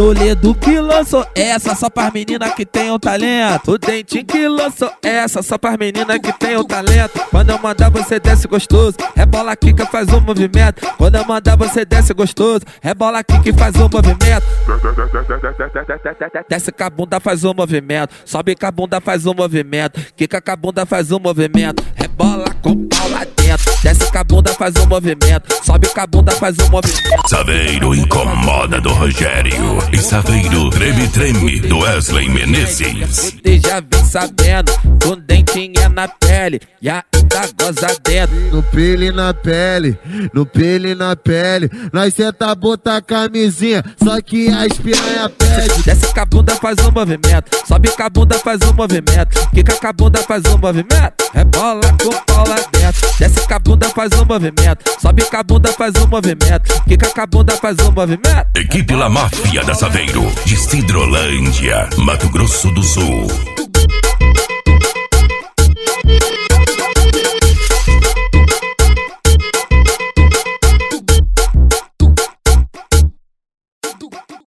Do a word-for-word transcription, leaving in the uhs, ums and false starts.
Toledo que lançou essa só pras meninas que tem o talento. O Dentinho que lançou essa só pras meninas que tem o talento. Quando eu mandar você desce gostoso, rebola aqui que faz um movimento. Quando eu mandar você desce gostoso, rebola aqui que faz um movimento. Desce com a bunda faz um movimento, sobe com a bunda faz um movimento, quica com a bunda faz um movimento, rebola com o pau lá dentro. Desce com a bunda faz um movimento, sobe com a bunda faz um movimento. Saveiro incomoda do Rogério e Saveiro treme treme do Wesley Menezes. Você já vem sabendo, com dentinha na pele e ainda goza dentro. No pele e na pele, no pele e na pele, nós senta bota a camisinha, só que as piranha pede. Desce com a bunda faz um movimento, sobe com a bunda faz um movimento, quica com a bunda faz um movimento, rebola com o pau lá dentro. Desce com a bunda faz um movimento, sobe com a bunda faz um movimento, quica com a bunda faz um movimento. Equipe La Máfia da Saveiro, de Cidrolândia, Mato Grosso do Sul.